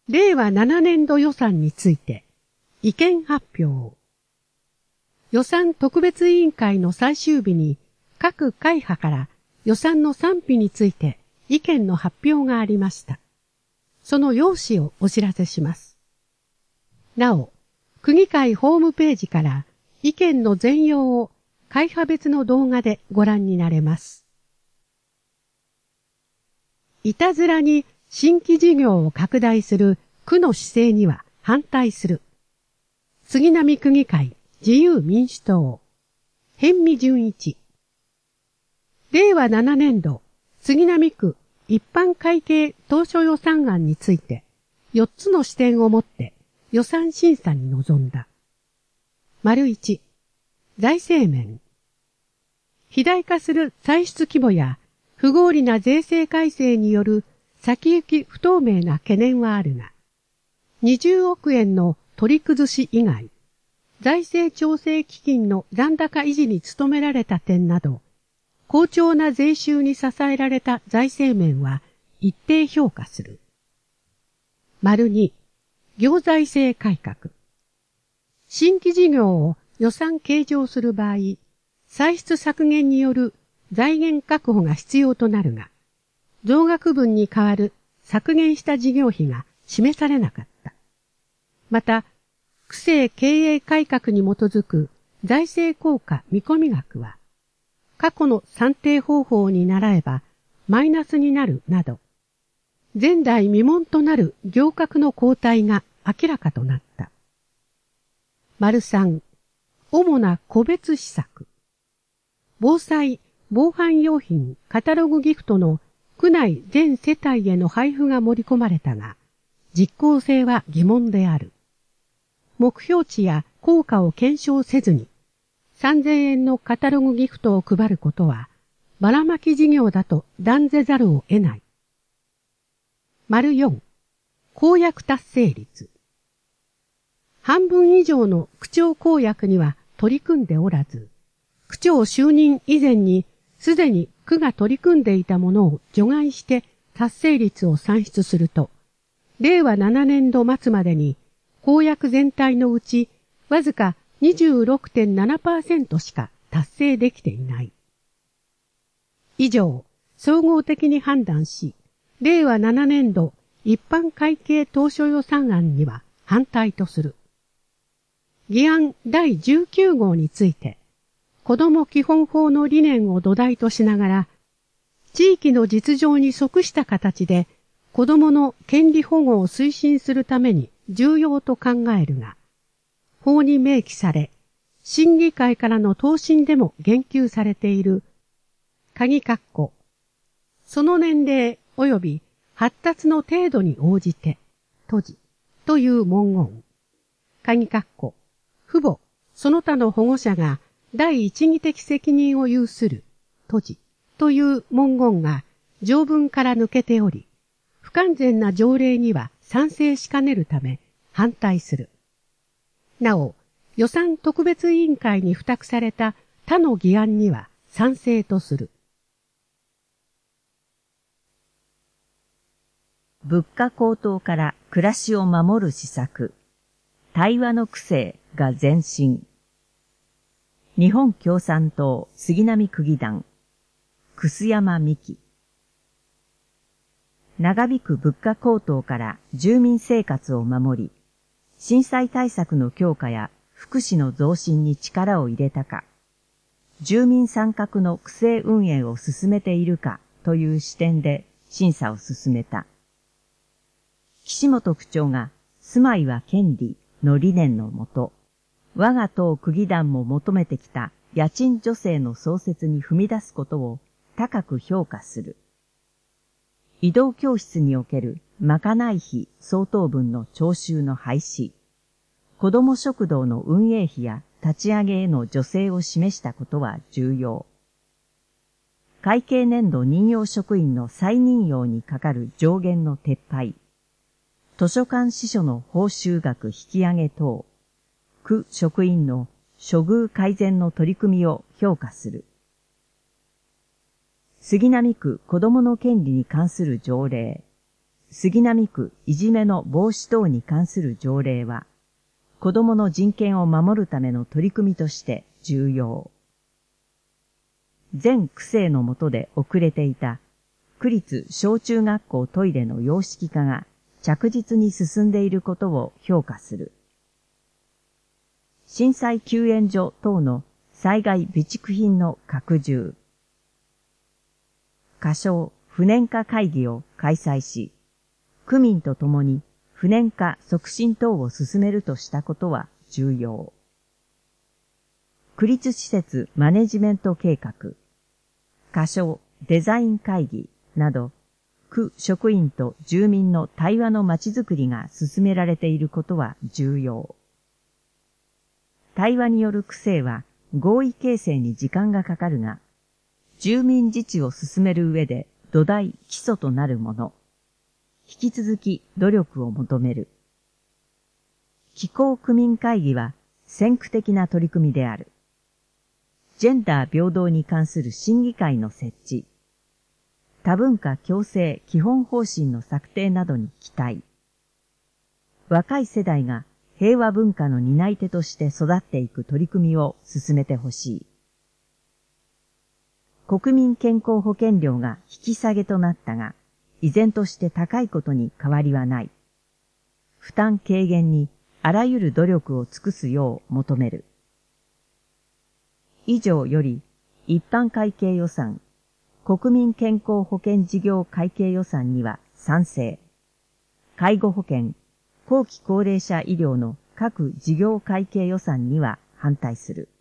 令和7年度予算について意見発表。予算特別委員会の最終日に各会派から予算の賛否について意見の発表がありました。その要旨をお知らせします。なお、区議会ホームページから意見の全容を会派別の動画でご覧になれます。いたずらに新規事業を拡大する区の姿勢には反対する。杉並区議会自由民主党。辺見淳一。令和7年度杉並区一般会計当初予算案について4つの視点を持って予算審査に臨んだ。丸1、財政面。肥大化する歳出規模や不合理な税制改正による先行き不透明な懸念はあるが、20億円の取り崩し以外、財政調整基金の残高維持に努められた点など、好調な税収に支えられた財政面は一定評価する。丸2、行財政改革。新規事業を予算計上する場合、歳出削減による財源確保が必要となるが、増額分に代わる削減した事業費が示されなかった。また、区政経営改革に基づく財政効果見込み額は、過去の算定方法に倣えばマイナスになるなど、前代未聞となる行革の後退が明らかとなった。丸3、主な個別施策。防災・防犯用品カタログギフトの区内全世帯への配布が盛り込まれたが、実効性は疑問である。目標値や効果を検証せずに、3000円のカタログギフトを配ることは、ばらまき事業だと断ぜざるを得ない。丸4、公約達成率。半分以上の区長公約には取り組んでおらず、区長就任以前にすでに区が取り組んでいたものを除外して達成率を算出すると、令和7年度末までに公約全体のうちわずか 26.7% しか達成できていない。以上、総合的に判断し、令和7年度一般会計当初予算案には反対とする。議案第19号について、子ども基本法の理念を土台としながら、地域の実情に即した形で子どもの権利保護を推進するために重要と考えるが、法に明記され、審議会からの答申でも言及されている、その年齢及び発達の程度に応じて、という文言。父母、その他の保護者が第一義的責任を有する、という文言が条文から抜けており、不完全な条例には賛成しかねるため反対する。なお、予算特別委員会に付託された他の議案には賛成とする。 物価高騰から暮らしを守る施策。対話の区政が前進。日本共産党杉並区議団。楠山美希。長引く物価高騰から住民生活を守り、震災対策の強化や福祉の増進に力を入れたか、住民参画の区政運営を進めているかという視点で審査を進めた。岸本区長が住まいは権利の理念のもと、我が党区議団も求めてきた家賃助成の創設に踏み出すことを高く評価する。移動教室におけるまかない費相当分の徴収の廃止、子ども食堂の運営費や立ち上げへの助成を示したことは重要。会計年度任用職員の再任用にかかる上限の撤廃、図書館司書の報酬額引き上げ等、区職員の処遇改善の取り組みを評価する。杉並区子どもの権利に関する条例、 杉並区いじめの防止等に関する条例は、子供の人権を守るための取り組みとして重要。全区政の下で遅れていた区立小中学校トイレの洋式化が着実に進んでいることを評価する。震災救援所等の災害備蓄品の拡充。仮称不燃化会議を開催し、区民と共に不燃化促進等を進めるとしたことは重要。区立施設マネジメント計画、仮称デザイン会議など、区職員と住民の対話のまちづくりが進められていることは重要。対話による区政は合意形成に時間がかかるが、住民自治を進める上で土台基礎となるもの。引き続き努力を求める。気候区民会議は先駆的な取り組みである。ジェンダー平等に関する審議会の設置。多文化共生基本方針の策定などに期待。若い世代が平和文化の担い手として育っていく取り組みを進めてほしい。国民健康保険料が引き下げとなったが、依然として高いことに変わりはない。負担軽減にあらゆる努力を尽くすよう求める。以上より、一般会計予算、国民健康保険事業会計予算には賛成。介護保険、後期高齢者医療の各事業会計予算には反対する。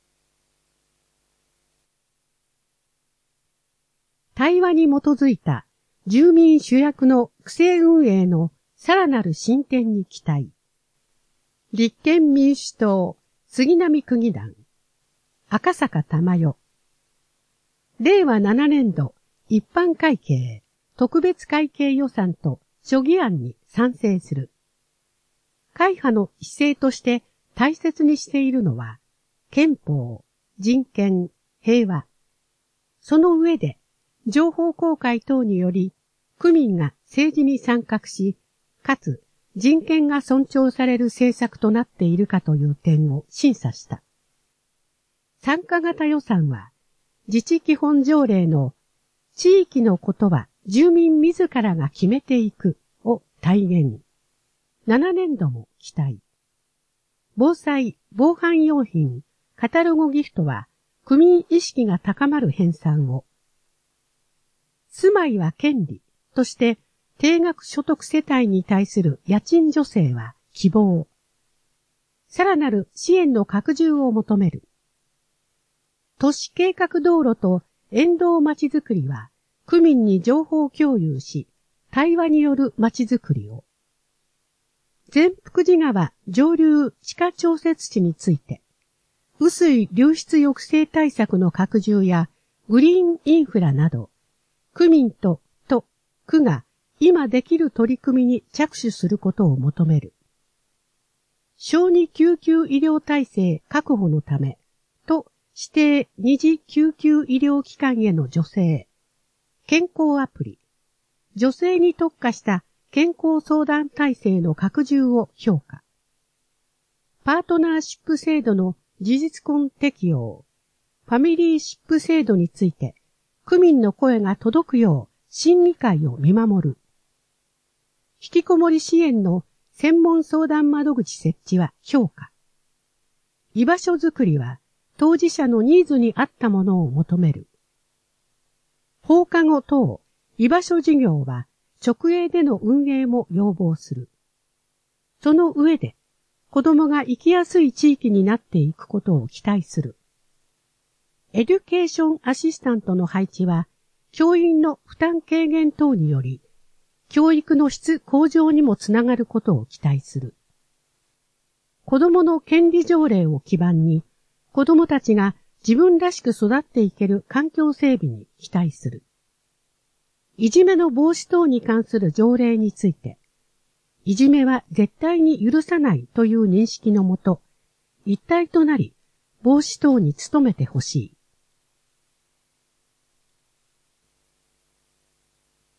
対話に基づいた住民主役の区政運営のさらなる進展に期待。立憲民主党杉並区議団赤坂玉代。令和7年度一般会計特別会計予算と諸議案に賛成する。会派の姿勢として大切にしているのは憲法、人権、平和。その上で情報公開等により区民が政治に参画し、かつ人権が尊重される政策となっているかという点を審査した。参加型予算は自治基本条例の地域のことは住民自らが決めていくを体現。7年度も期待。防災・防犯用品、カタログギフトは区民意識が高まる編纂を。住まいは権利として定額所得世帯に対する家賃助成は希望。さらなる支援の拡充を求める。都市計画道路と沿道まちづくりは区民に情報共有し、対話によるまちづくりを。善福寺川上流地下調節池について、雨水流出抑制対策の拡充やグリーンインフラなど、区民と区が今できる取り組みに着手することを求める。小児救急医療体制確保のためと指定二次救急医療機関への助成、健康アプリ、女性に特化した健康相談体制の拡充を評価。パートナーシップ制度の事実婚適用、ファミリーシップ制度について、区民の声が届くよう審議会を見守る。引きこもり支援の専門相談窓口設置は評価。居場所づくりは当事者のニーズに合ったものを求める。放課後等居場所事業は直営での運営も要望する。その上で子供が生きやすい地域になっていくことを期待する。エデュケーションアシスタントの配置は、教員の負担軽減等により、教育の質向上にもつながることを期待する。子供の権利条例を基盤に、子供たちが自分らしく育っていける環境整備に期待する。いじめの防止等に関する条例について、いじめは絶対に許さないという認識のもと、一体となり、防止等に努めてほしい。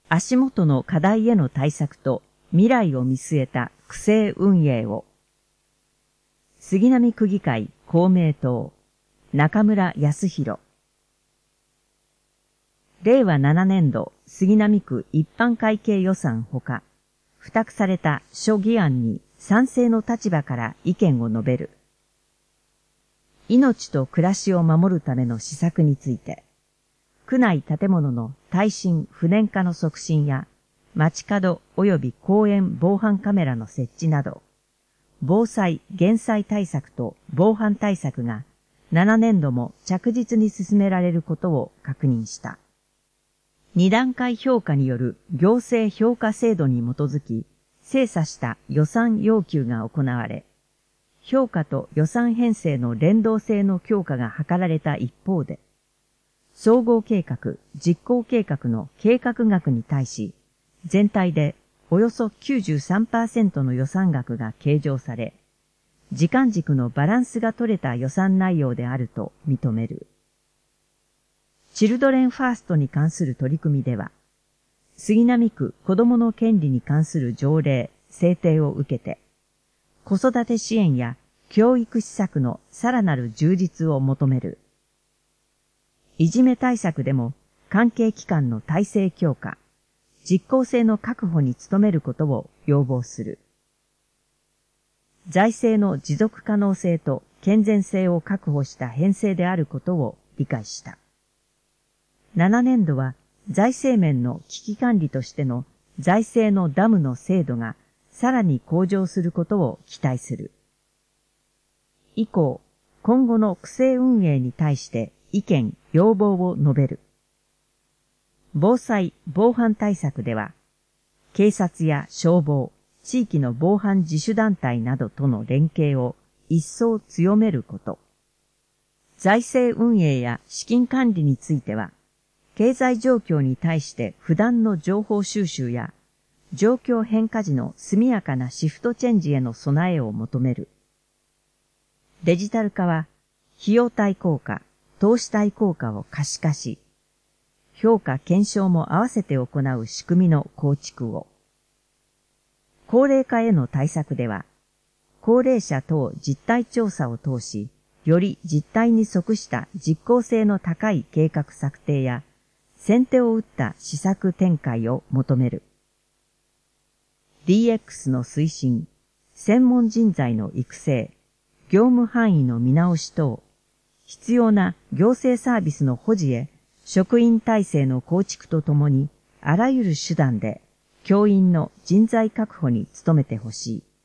足元の課題への対策と未来を見据えた区政運営を。杉並区議会公明党、中村康弘。令和7年度杉並区一般会計予算ほか、付託された諸議案に賛成の立場から意見を述べる。命と暮らしを守るための施策について、区内建物の耐震不燃化の促進や、街角及び公園防犯カメラの設置など、防災・減災対策と防犯対策が7年度も着実に進められることを確認した。2段階評価による行政評価制度に基づき、精査した予算要求が行われ、評価と予算編成の連動性の強化が図られた一方で、総合計画・実行計画の計画額に対し、全体でおよそ 93% の予算額が計上され、時間軸のバランスが取れた予算内容であると認める。チルドレンファーストに関する取り組みでは、杉並区子どもの権利に関する条例制定を受けて、子育て支援や教育施策のさらなる充実を求める。いじめ対策でも関係機関の体制強化、実効性の確保に努めることを要望する。財政の持続可能性と健全性を確保した編成であることを理解した。7年度は財政面の危機管理としての財政のダムの精度がさらに向上することを期待する。以降、今後の区政運営に対して意見・要望を述べる。防災・防犯対策では、警察や消防、地域の防犯自主団体などとの連携を一層強めること。財政運営や資金管理については、経済状況に対して不断の情報収集や、状況変化時の速やかなシフトチェンジへの備えを求める。デジタル化は、費用対効果、投資対効果を可視化し、評価検証も合わせて行う仕組みの構築を。高齢化への対策では、高齢者等実態調査を通し、より実態に即した実効性の高い計画策定や、先手を打った施策展開を求める。DX の推進、専門人材の育成、業務範囲の見直し等、必要な行政サービスの保持へ職員体制の構築とともに、あらゆる手段で教員の人材確保に努めてほしい。